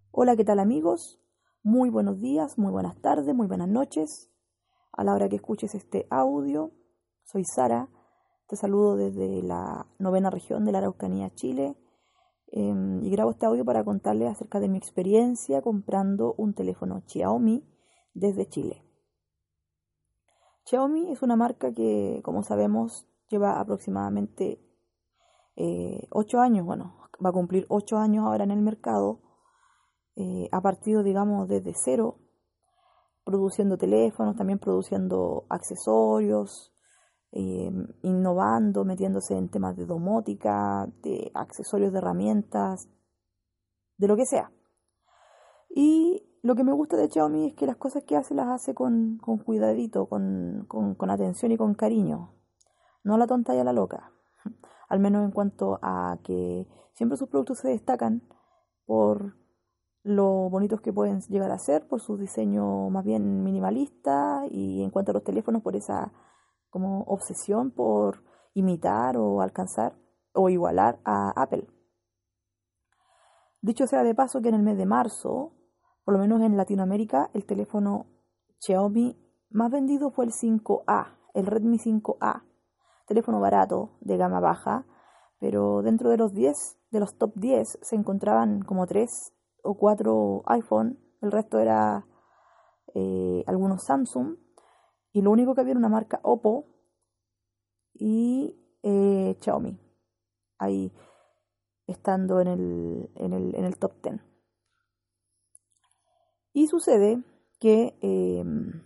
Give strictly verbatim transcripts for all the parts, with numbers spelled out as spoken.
Hola, ¿qué tal amigos? Muy buenos días, muy buenas tardes, muy buenas noches. A la hora que escuches este audio, soy Sara, te saludo desde la novena región de la Araucanía, Chile, eh, y grabo este audio para contarles acerca de mi experiencia comprando un teléfono Xiaomi desde Chile. Xiaomi es una marca que, como sabemos, lleva aproximadamente eh, ocho años, bueno, va a cumplir ocho años ahora en el mercado. Eh, ha partido, digamos, desde cero, produciendo teléfonos, también produciendo accesorios, eh, innovando, metiéndose en temas de domótica, de accesorios de herramientas, de lo que sea. Y lo que me gusta de Xiaomi es que las cosas que hace las hace con, con cuidadito, con, con, con atención y con cariño. No a la tonta y a la loca. Al menos en cuanto a que siempre sus productos se destacan por lo bonitos que pueden llegar a ser, por su diseño más bien minimalista, y en cuanto a los teléfonos, por esa como obsesión por imitar o alcanzar o igualar a Apple. Dicho sea de paso que en el mes de marzo, por lo menos en Latinoamérica, el teléfono Xiaomi más vendido fue el cinco A, el Redmi cinco A, teléfono barato, de gama baja, pero dentro de los diez, de los top diez, se encontraban como tres o cuatro iPhone, el resto era eh, algunos Samsung, y lo único que había era una marca Oppo y eh, Xiaomi, ahí estando en el, en el, en el top diez. Y sucede que eh,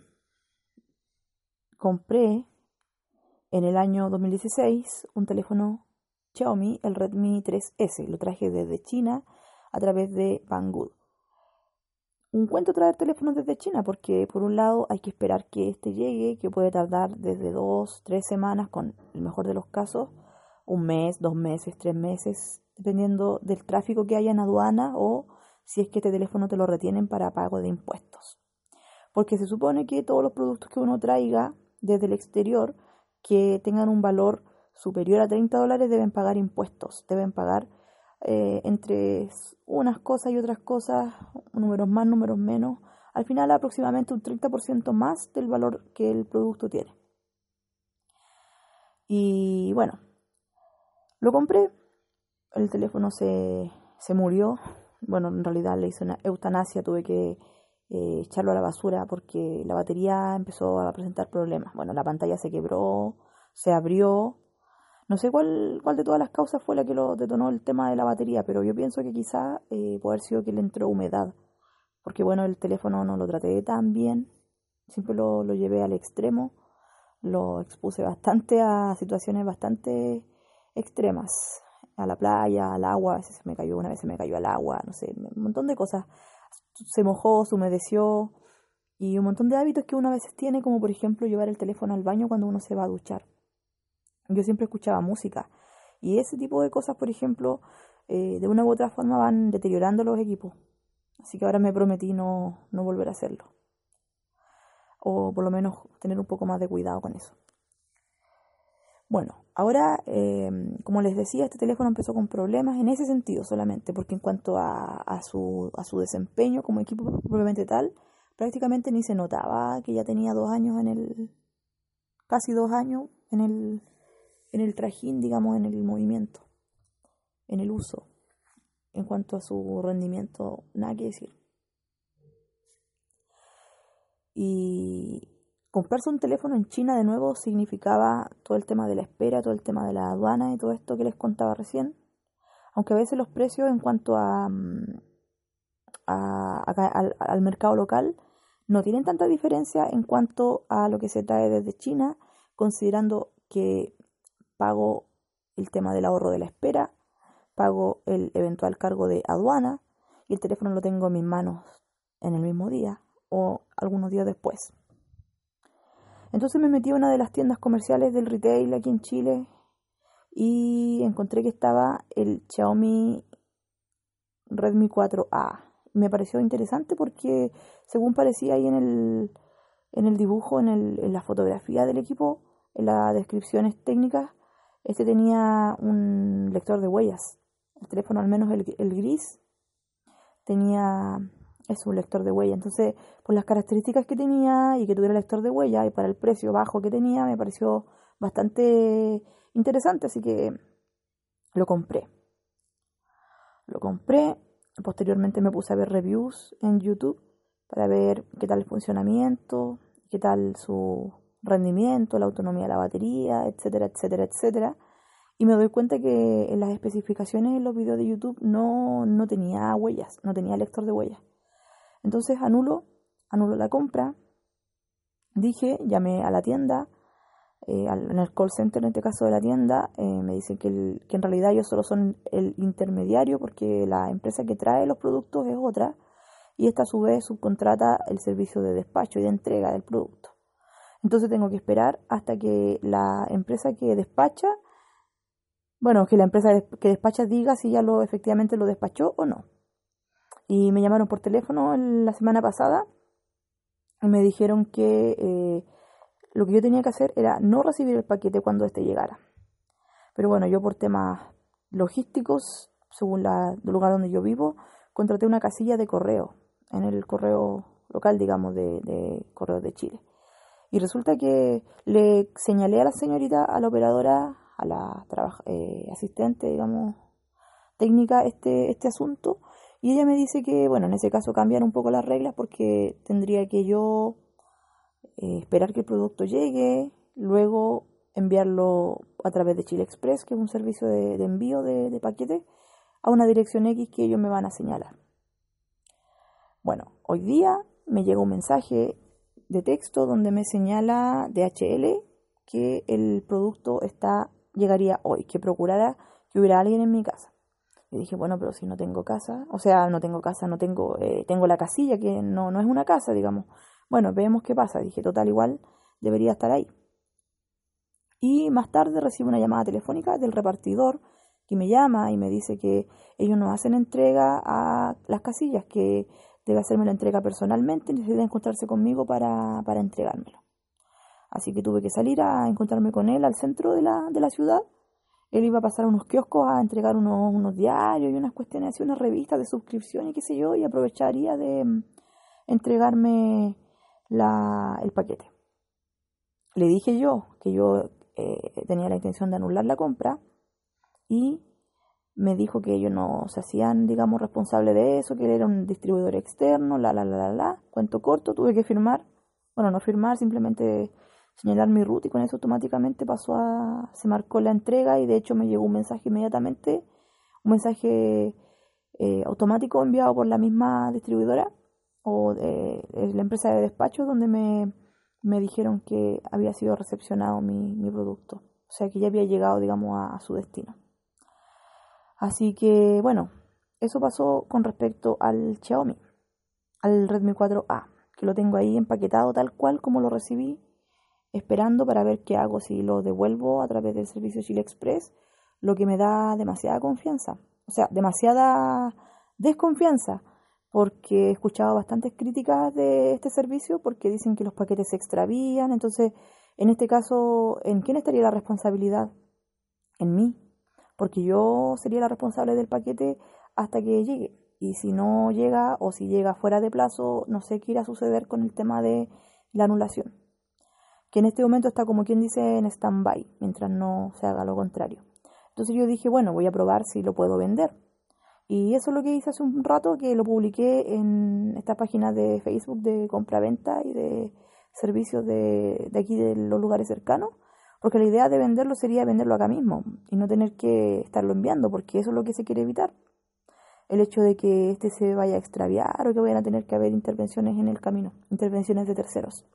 compré en el año dos mil dieciséis un teléfono Xiaomi, el Redmi tres ese, lo traje desde China a través de Banggood. Un cuento traer teléfonos desde China porque por un lado hay que esperar que este llegue, que puede tardar desde dos, tres semanas, con el mejor de los casos, un mes, dos meses, tres meses, dependiendo del tráfico que haya en aduana o si es que este teléfono te lo retienen para pago de impuestos. Porque se supone que todos los productos que uno traiga desde el exterior que tengan un valor superior a treinta dólares deben pagar impuestos, deben pagar eh, entre unas cosas y otras cosas, números más, números menos, al final aproximadamente un treinta por ciento más del valor que el producto tiene. Y bueno, lo compré, el teléfono se, se murió, bueno, en realidad le hice una eutanasia, tuve que eh, echarlo a la basura porque la batería empezó a presentar problemas. Bueno, la pantalla se quebró, se abrió. No sé cuál, cuál de todas las causas fue la que lo detonó el tema de la batería, pero yo pienso que quizá eh, puede haber sido que le entró humedad. Porque bueno, el teléfono no lo traté tan bien, siempre lo, lo llevé al extremo, lo expuse bastante a situaciones bastante extremas, a la playa, al agua, a veces se me cayó, una vez se me cayó al agua, no sé, un montón de cosas. Se mojó, se humedeció, y un montón de hábitos que uno a veces tiene, como por ejemplo llevar el teléfono al baño cuando uno se va a duchar. Yo siempre escuchaba música y ese tipo de cosas, por ejemplo, eh, de una u otra forma van deteriorando los equipos. Así que ahora me prometí no, no volver a hacerlo. O por lo menos tener un poco más de cuidado con eso. Bueno, ahora, eh, como les decía, este teléfono empezó con problemas en ese sentido solamente, porque en cuanto a, a, su, a su desempeño como equipo propiamente tal, prácticamente ni se notaba que ya tenía dos años en el, casi dos años en el, en el trajín, digamos, en el movimiento, en el uso. En cuanto a su rendimiento, nada que decir. Y comprarse un teléfono en China de nuevo significaba todo el tema de la espera, todo el tema de la aduana y todo esto que les contaba recién. Aunque a veces los precios en cuanto a, a, a al, al mercado local no tienen tanta diferencia en cuanto a lo que se trae desde China, considerando que pago el tema del ahorro de la espera, pago el eventual cargo de aduana y el teléfono lo tengo en mis manos en el mismo día o algunos días después. Entonces me metí a una de las tiendas comerciales del retail aquí en Chile y encontré que estaba el Xiaomi Redmi cuatro A. Me pareció interesante porque según parecía ahí en el, en el dibujo, en, el, en la fotografía del equipo, en las descripciones técnicas, este tenía un lector de huellas. El teléfono, al menos el, el gris, tenía, es un lector de huella. Entonces, por las características que tenía y que tuviera lector de huella y para el precio bajo que tenía, me pareció bastante interesante, así que lo compré. Lo compré, posteriormente me puse a ver reviews en YouTube para ver qué tal el funcionamiento, qué tal su rendimiento, la autonomía de la batería, etcétera, etcétera, etcétera. Y me doy cuenta que en las especificaciones en los videos de YouTube no, no tenía huellas, no tenía lector de huellas. Entonces anulo, anulo la compra. Dije, llamé a la tienda, eh, en el call center en este caso de la tienda, eh, me dicen que, el, que en realidad ellos solo son el intermediario porque la empresa que trae los productos es otra y esta a su vez subcontrata el servicio de despacho y de entrega del producto. Entonces tengo que esperar hasta que la empresa que despacha, bueno, que la empresa que despacha diga si ya lo efectivamente lo despachó o no. Y me llamaron por teléfono la semana pasada y me dijeron que eh, lo que yo tenía que hacer era no recibir el paquete cuando este llegara. Pero bueno, yo por temas logísticos, según la, el lugar donde yo vivo, contraté una casilla de correo en el correo local, digamos, de, de Correos de Chile. Y resulta que le señalé a la señorita, a la operadora, a la eh, asistente, digamos, técnica, este, este asunto. Y ella me dice que, bueno, en ese caso cambian un poco las reglas porque tendría que yo eh, esperar que el producto llegue, luego enviarlo a través de Chile Express, que es un servicio de, de envío de, de paquetes, a una dirección X que ellos me van a señalar. Bueno, hoy día me llega un mensaje de texto donde me señala D H L que el producto está llegaría hoy, que procurara que hubiera alguien en mi casa. Y dije, bueno, pero si no tengo casa, o sea, no tengo casa, no tengo, eh, tengo la casilla que no, no es una casa, digamos. Bueno, veamos qué pasa. Dije, total, igual debería estar ahí. Y más tarde recibo una llamada telefónica del repartidor que me llama y me dice que ellos no hacen entrega a las casillas, que debe hacerme la entrega personalmente y necesita encontrarse conmigo para, para entregármelo. Así que tuve que salir a encontrarme con él al centro de la, de la ciudad. Él iba a pasar a unos kioscos a entregar unos, unos diarios y unas cuestiones así, unas revistas de suscripción y qué sé yo, y aprovecharía de mm, entregarme la, el paquete. Le dije yo que yo eh, tenía la intención de anular la compra y me dijo que ellos no se hacían, digamos, responsables de eso, que él era un distribuidor externo, la, la, la, la, la. Cuento corto, tuve que firmar, bueno, no firmar, simplemente señalar mi root y con eso automáticamente pasó a, se marcó la entrega y de hecho me llegó un mensaje inmediatamente, un mensaje eh, automático enviado por la misma distribuidora o de, de la empresa de despacho donde me, me dijeron que había sido recepcionado mi, mi producto, o sea que ya había llegado, digamos, a, a su destino. Así que, bueno, eso pasó con respecto al Xiaomi, al Redmi cuatro A, que lo tengo ahí empaquetado tal cual como lo recibí, esperando para ver qué hago, si lo devuelvo a través del servicio Chile Express, lo que me da demasiada confianza, o sea, demasiada desconfianza, porque he escuchado bastantes críticas de este servicio, porque dicen que los paquetes se extravían, entonces, en este caso, ¿en quién estaría la responsabilidad? En mí. Porque yo sería la responsable del paquete hasta que llegue. Y si no llega o si llega fuera de plazo, no sé qué irá a suceder con el tema de la anulación. Que en este momento está como quien dice en stand-by, mientras no se haga lo contrario. Entonces yo dije, bueno, voy a probar si lo puedo vender. Y eso es lo que hice hace un rato, que lo publiqué en esta página de Facebook de compra-venta y de servicios de, de aquí de los lugares cercanos. Porque la idea de venderlo sería venderlo acá mismo y no tener que estarlo enviando, porque eso es lo que se quiere evitar. El hecho de que este se vaya a extraviar o que vayan a tener que haber intervenciones en el camino, intervenciones de terceros.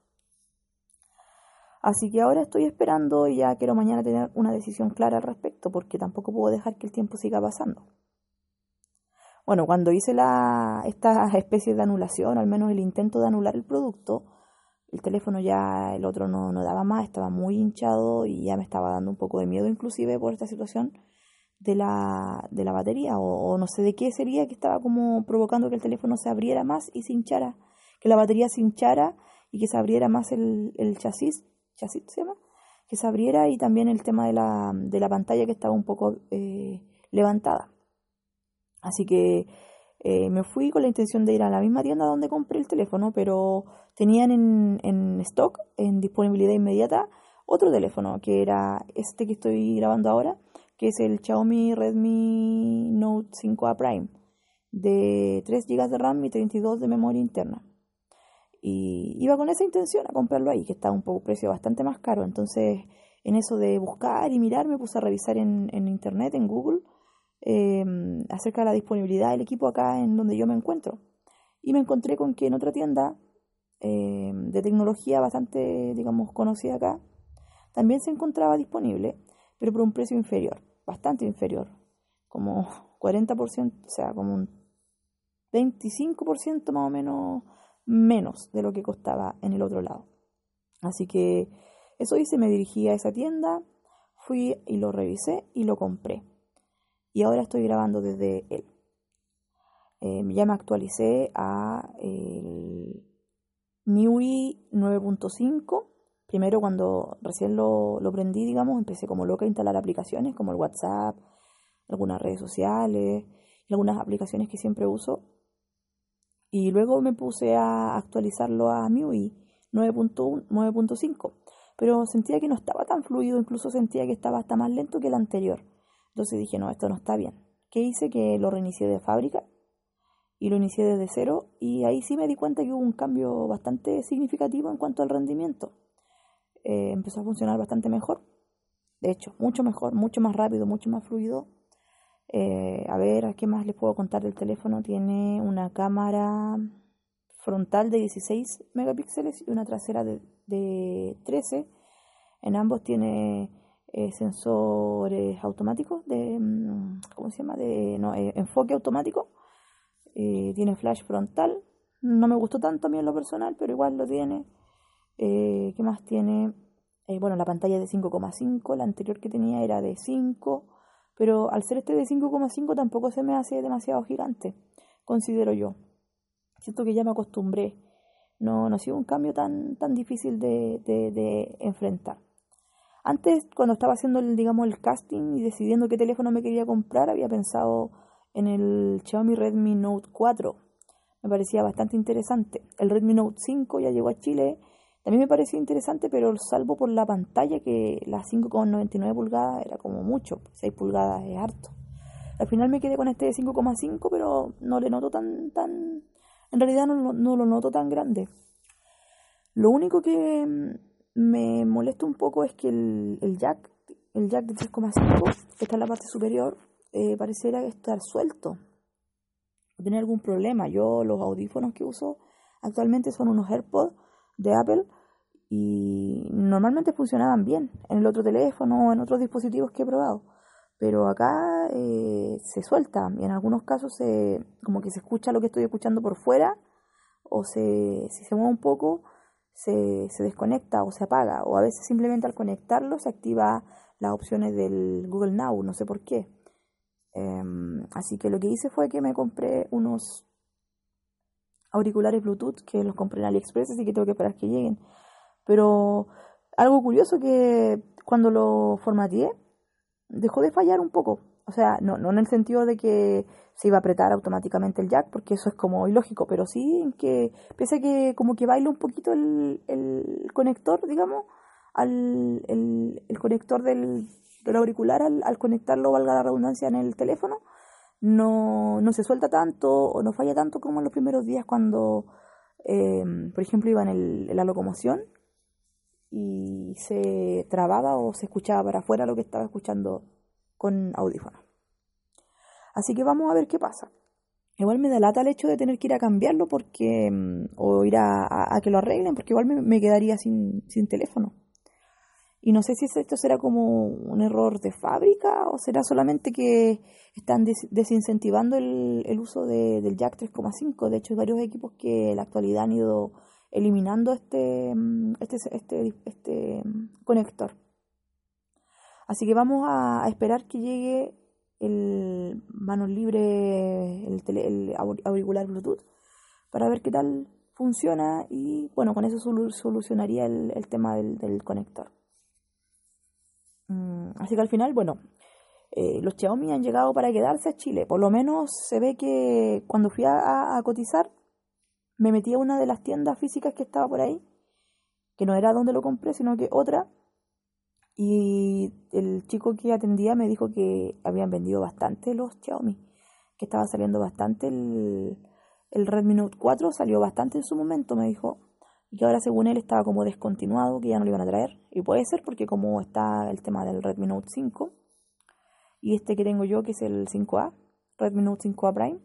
Así que ahora estoy esperando y ya quiero mañana tener una decisión clara al respecto, porque tampoco puedo dejar que el tiempo siga pasando. Bueno, cuando hice la, esta especie de anulación, al menos el intento de anular el producto, el teléfono ya, el otro no, no daba más, estaba muy hinchado y ya me estaba dando un poco de miedo inclusive por esta situación de la, de la batería o, o no sé de qué sería que estaba como provocando que el teléfono se abriera más y se hinchara, que la batería se hinchara y que se abriera más el, el chasis, chasis se llama, que se abriera y también el tema de la, de la pantalla que estaba un poco eh, levantada. Así que Eh, me fui con la intención de ir a la misma tienda donde compré el teléfono, pero tenían en, en stock, en disponibilidad inmediata, otro teléfono, que era este que estoy grabando ahora, que es el Xiaomi Redmi Note cinco A Prime, de tres gigas de RAM y treinta y dos de memoria interna. Y iba con esa intención a comprarlo ahí, que estaba un poco precio bastante más caro. Entonces, en eso de buscar y mirar, me puse a revisar en, en internet, en Google, eh, acerca de la disponibilidad del equipo acá en donde yo me encuentro. Y me encontré con que en otra tienda eh, de tecnología bastante, digamos, conocida acá, también se encontraba disponible, pero por un precio inferior, bastante inferior, como cuarenta por ciento, o sea, como un veinticinco por ciento más o menos menos de lo que costaba en el otro lado. Así que eso hice, me dirigí a esa tienda, fui y lo revisé y lo compré. Y ahora estoy grabando desde él. Eh, ya me actualicé a el M I U I nueve punto cinco. Primero, cuando recién lo, lo prendí, digamos, empecé como loca a instalar aplicaciones como el WhatsApp, algunas redes sociales y algunas aplicaciones que siempre uso. Y luego me puse a actualizarlo a M I U I nueve punto cinco. Pero sentía que no estaba tan fluido, incluso sentía que estaba hasta más lento que el anterior. Entonces dije, no, esto no está bien. ¿Qué hice? Que lo reinicié de fábrica y lo inicié desde cero. Y ahí sí me di cuenta que hubo un cambio bastante significativo en cuanto al rendimiento. Eh, empezó a funcionar bastante mejor. De hecho, mucho mejor, mucho más rápido, mucho más fluido. Eh, a ver, ¿qué más les puedo contar del teléfono? Tiene una cámara frontal de dieciséis megapíxeles y una trasera de, de trece. En ambos tiene eh, sensores automáticos de, ¿cómo se llama? De no, eh, enfoque automático. Eh, tiene flash frontal. No me gustó tanto a mí en lo personal, pero igual lo tiene. Eh, ¿Qué más tiene? Eh, bueno, la pantalla es de cinco coma cinco, la anterior que tenía era de cinco, pero al ser este de cinco coma cinco tampoco se me hace demasiado gigante, considero yo. Siento que ya me acostumbré. No, no ha sido un cambio tan, tan difícil de, de, de enfrentar. Antes, cuando estaba haciendo el, digamos, el casting y decidiendo qué teléfono me quería comprar, había pensado en el Xiaomi Redmi Note cuatro. Me parecía bastante interesante. El Redmi Note cinco ya llegó a Chile. También me parecía interesante, pero salvo por la pantalla, que la cinco coma noventa y nueve pulgadas era como mucho. seis pulgadas es harto. Al final me quedé con este de cinco coma cinco, pero no le noto tan... tan en realidad no, no lo noto tan grande. Lo único que me molesta un poco es que el, el jack, el jack de tres coma cinco, que está en la parte superior, eh, pareciera estar suelto. O tener algún problema. Yo los audífonos que uso actualmente son unos AirPods de Apple y normalmente funcionaban bien en el otro teléfono o en otros dispositivos que he probado. Pero acá eh, se suelta y en algunos casos se, como que se escucha lo que estoy escuchando por fuera, o se, si se mueve un poco se, se desconecta o se apaga, o a veces simplemente al conectarlo se activa las opciones del Google Now, no sé por qué. Eh, así que lo que hice fue que me compré unos auriculares Bluetooth que los compré en AliExpress, así que tengo que esperar que lleguen. Pero algo curioso que cuando lo formateé dejó de fallar un poco. O sea, no, no en el sentido de que se iba a apretar automáticamente el jack, porque eso es como ilógico, pero sí en que, pese a que como que baila un poquito el, el conector, digamos, al, el, el conector del, del auricular al, al conectarlo, valga la redundancia, en el teléfono, no, no se suelta tanto o no falla tanto como en los primeros días cuando, eh, por ejemplo, iba en, el, en la locomoción y se trababa o se escuchaba para afuera lo que estaba escuchando con audífonos. Así que vamos a ver qué pasa. Igual me da lata el hecho de tener que ir a cambiarlo porque o ir a, a, a que lo arreglen, porque igual me, me quedaría sin, sin teléfono. Y no sé si esto será como un error de fábrica o será solamente que están des- desincentivando el, el uso de, del jack tres coma cinco. De hecho, hay varios equipos que en la actualidad han ido eliminando este, este, este, este conector. Así que vamos a, a esperar que llegue el manos libre, el, tele, el auricular Bluetooth, para ver qué tal funciona y bueno, con eso solu- solucionaría el, el tema del, del conector. Mm, así que al final, bueno, eh, los Xiaomi han llegado para quedarse a Chile. Por lo menos se ve que cuando fui a, a cotizar, me metí a una de las tiendas físicas que estaba por ahí, que no era donde lo compré, sino que otra, y el chico que atendía me dijo que habían vendido bastante los Xiaomi, que estaba saliendo bastante el, el Redmi Note cuatro, salió bastante en su momento, me dijo, y que ahora según él estaba como descontinuado, que ya no lo iban a traer, y puede ser porque como está el tema del Redmi Note cinco, y este que tengo yo, que es el cinco A, Redmi Note cinco A Prime,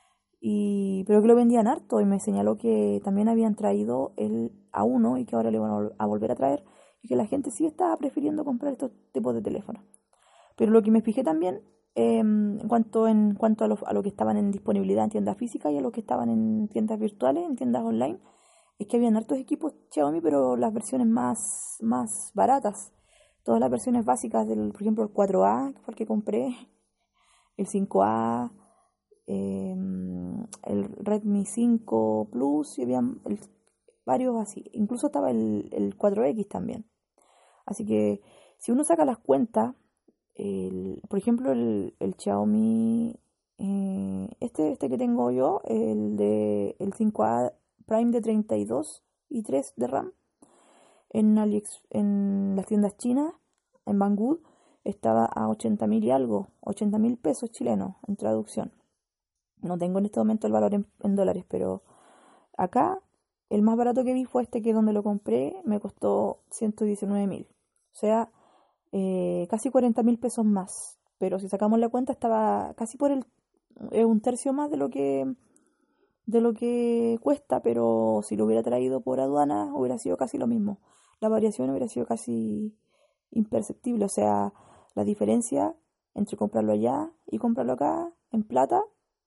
y pero que lo vendían harto, y me señaló que también habían traído el A uno y que ahora le van a, vol- a volver a traer, y que la gente sí estaba prefiriendo comprar estos tipos de teléfonos. Pero lo que me fijé también, eh, en cuanto, en cuanto a, lo, a lo que estaban en disponibilidad en tiendas físicas y a lo que estaban en tiendas virtuales, en tiendas online, es que habían hartos equipos Xiaomi, pero las versiones más, más baratas. Todas las versiones básicas del, por ejemplo, el cuatro A, que fue el que compré, el cinco A, eh, el Redmi cinco Plus, y había varios así. Incluso estaba el, el cuatro X también. Así que si uno saca las cuentas, el, por ejemplo, el, el Xiaomi, eh, este, este que tengo yo, el de el cinco A Prime de treinta y dos y tres de RAM, en, AliEx, en las tiendas chinas, en Banggood, estaba a ochenta mil y algo, ochenta mil pesos chilenos en traducción. No tengo en este momento el valor en, en dólares, pero acá el más barato que vi fue este, que donde lo compré me costó ciento diecinueve mil. O sea, eh, casi cuarenta mil pesos más. Pero si sacamos la cuenta estaba casi por el eh, un tercio más de lo que de lo que cuesta, pero si lo hubiera traído por aduana hubiera sido casi lo mismo. La variación hubiera sido casi imperceptible. O sea, la diferencia entre comprarlo allá y comprarlo acá en plata,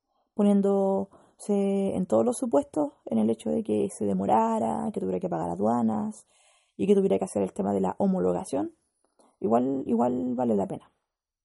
poniéndose en todos los supuestos, en el hecho de que se demorara, que tuviera que pagar aduanas y que tuviera que hacer el tema de la homologación, igual, igual vale la pena.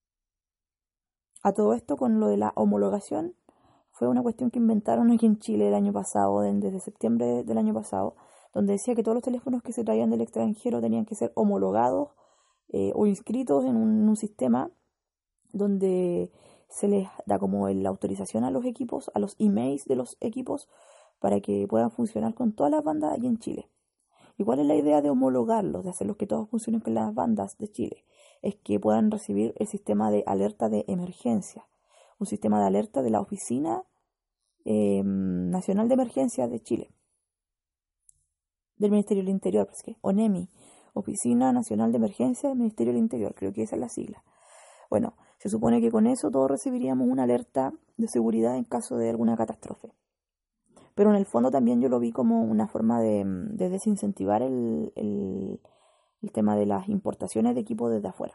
A todo esto, con lo de la homologación, fue una cuestión que inventaron aquí en Chile el año pasado, desde septiembre del año pasado, donde decía que todos los teléfonos que se traían del extranjero tenían que ser homologados eh, o inscritos en un, en un sistema donde se les da como la autorización a los equipos, a los emails de los equipos, para que puedan funcionar con todas las bandas aquí en Chile. ¿Y cuál es la idea de homologarlos, de hacerlos que todos funcionen con las bandas de Chile? Es que puedan recibir el sistema de alerta de emergencia, un sistema de alerta de la Oficina eh, Nacional de Emergencia de Chile, del Ministerio del Interior, pues que, ONEMI, Oficina Nacional de Emergencia del Ministerio del Interior, creo que esa es la sigla. Bueno, se supone que con eso todos recibiríamos una alerta de seguridad en caso de alguna catástrofe. Pero en el fondo también yo lo vi como una forma de, de desincentivar el, el, el tema de las importaciones de equipos desde afuera.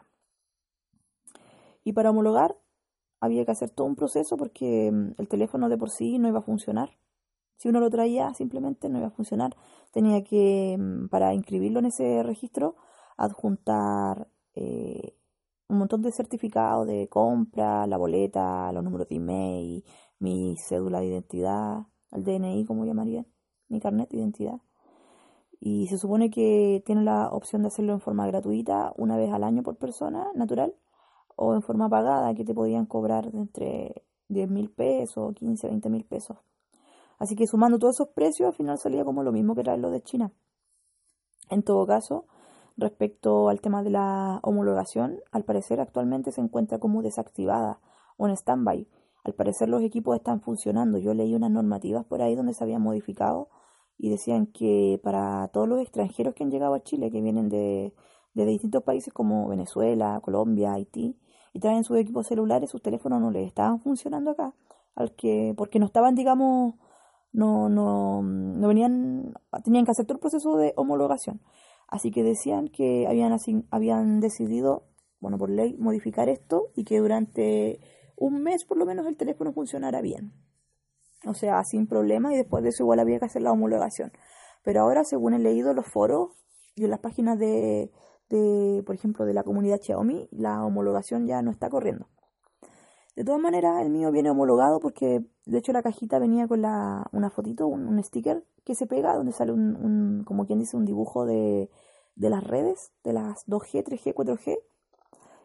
Y para homologar había que hacer todo un proceso porque el teléfono de por sí no iba a funcionar. Si uno lo traía simplemente no iba a funcionar. Tenía que, para inscribirlo en ese registro, adjuntar eh, un montón de certificados de compra, la boleta, los números de email, mi cédula de identidad, el D N I, como llamarían, mi carnet de identidad. Y se supone que tiene la opción de hacerlo en forma gratuita, una vez al año por persona, natural, o en forma pagada, que te podían cobrar de entre diez mil pesos, quince, veinte mil pesos. Así que sumando todos esos precios, al final salía como lo mismo que traerlo de China. En todo caso, respecto al tema de la homologación, al parecer actualmente se encuentra como desactivada o en stand-by. Al parecer los equipos están funcionando. Yo leí unas normativas por ahí donde se habían modificado y decían que para todos los extranjeros que han llegado a Chile, que vienen de, de distintos países como Venezuela, Colombia, Haití, y traen sus equipos celulares, sus teléfonos no les estaban funcionando acá, al que, porque no estaban, digamos, no, no, no venían, tenían que hacer todo el proceso de homologación. Así que decían que habían, asign, habían decidido, bueno, por ley, modificar esto y que durante un mes por lo menos el teléfono funcionara bien. O sea, sin problema, y después de eso igual había que hacer la homologación. Pero ahora, según he leído los foros y en las páginas de, de, por ejemplo, de la comunidad Xiaomi, la homologación ya no está corriendo. De todas maneras, el mío viene homologado porque, de hecho, la cajita venía con la, una fotito, un, un sticker que se pega, donde sale un, un, como quien dice, un dibujo de, de las redes, de las dos G, tres G, cuatro G.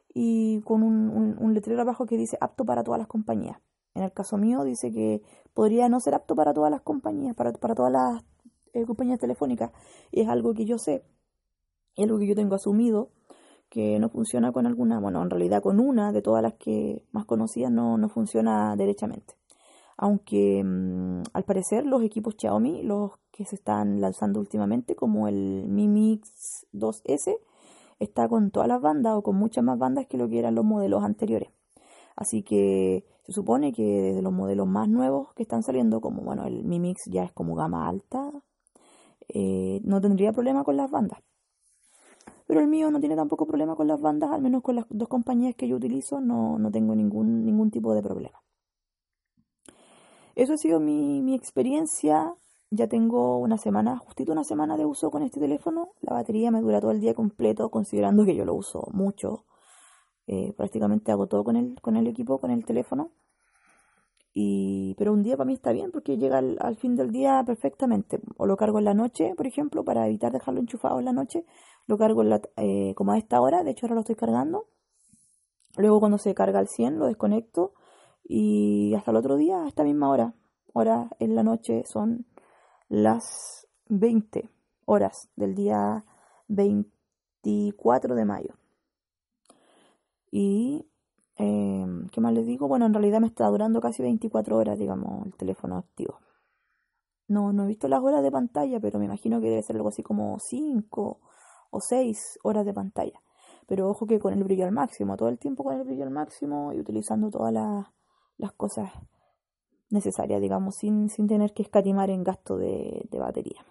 y con un, un, un letrero abajo que dice apto para todas las compañías. En el caso mío dice que podría no ser apto para todas las compañías, para, para todas las eh, compañías telefónicas. Y es algo que yo sé, es algo que yo tengo asumido, que no funciona con alguna, bueno, en realidad con una de todas las que más conocidas no, no funciona derechamente. Aunque mmm, al parecer los equipos Xiaomi, los que se están lanzando últimamente, como el Mi Mix dos ese, está con todas las bandas o con muchas más bandas que lo que eran los modelos anteriores. Así que se supone que desde los modelos más nuevos que están saliendo, como bueno, el Mi Mix ya es como gama alta, eh, no tendría problema con las bandas. Pero el mío no tiene tampoco problema con las bandas, al menos con las dos compañías que yo utilizo no, no tengo ningún, ningún tipo de problema. Eso ha sido mi, mi experiencia. Ya tengo una semana, justito una semana de uso con este teléfono. La batería me dura todo el día completo, considerando que yo lo uso mucho. Eh, prácticamente hago todo con el, con el equipo, con el teléfono. Y, pero un día para mí está bien porque llega al, al fin del día perfectamente. O lo cargo en la noche, por ejemplo, para evitar dejarlo enchufado en la noche. Lo cargo en la, eh, como a esta hora, de hecho ahora lo estoy cargando. Luego cuando se carga al cien lo desconecto y hasta el otro día, a esta misma hora. Ahora en la noche son las veinte horas del día veinticuatro de mayo. Y, eh, ¿qué más les digo? Bueno, en realidad me está durando casi veinticuatro horas, digamos, el teléfono activo. No, no he visto las horas de pantalla, pero me imagino que debe ser algo así como cinco o seis horas de pantalla. Pero ojo que con el brillo al máximo, todo el tiempo con el brillo al máximo y utilizando todas las, las cosas necesarias, digamos, sin, sin tener que escatimar en gasto de, de batería.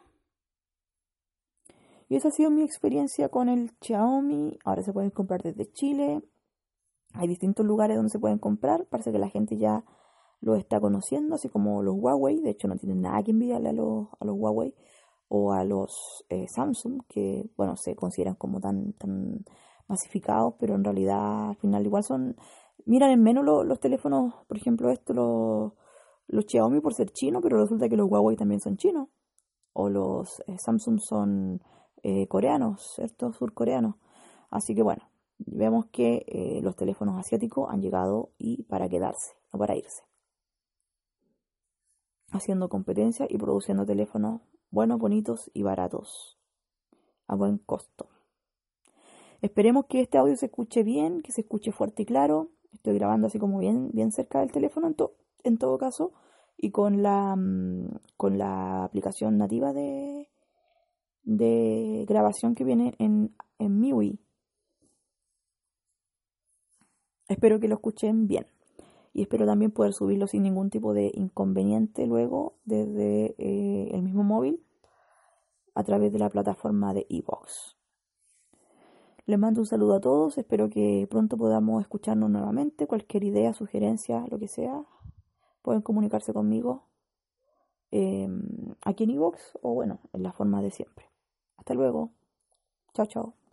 Y esa ha sido mi experiencia con el Xiaomi. Ahora se pueden comprar desde Chile. Hay distintos lugares donde se pueden comprar. Parece que la gente ya lo está conociendo, así como los Huawei. De hecho, no tienen nada que envidiarle a los, a los Huawei o a los eh, Samsung, que, bueno, se consideran como tan, tan masificados, pero en realidad al final igual son, miran en menos lo, los teléfonos, por ejemplo, esto, los, los Xiaomi por ser chinos, pero resulta que los Huawei también son chinos, o los eh, Samsung son eh, coreanos, ¿cierto? Surcoreanos. Así que bueno, vemos que eh, los teléfonos asiáticos han llegado y para quedarse, no para irse. Haciendo competencia y produciendo teléfonos buenos, bonitos y baratos, a buen costo. Esperemos que este audio se escuche bien, que se escuche fuerte y claro. Estoy grabando así como bien, bien cerca del teléfono en, to en todo caso, y con la, con la aplicación nativa de, de grabación que viene en, en M I U I. Espero que lo escuchen bien. Y espero también poder subirlo sin ningún tipo de inconveniente luego desde eh, el mismo móvil a través de la plataforma de iVoox. Les mando un saludo a todos, espero que pronto podamos escucharnos nuevamente. Cualquier idea, sugerencia, lo que sea, pueden comunicarse conmigo eh, aquí en iVoox o bueno, en la forma de siempre. Hasta luego. Chao, chao.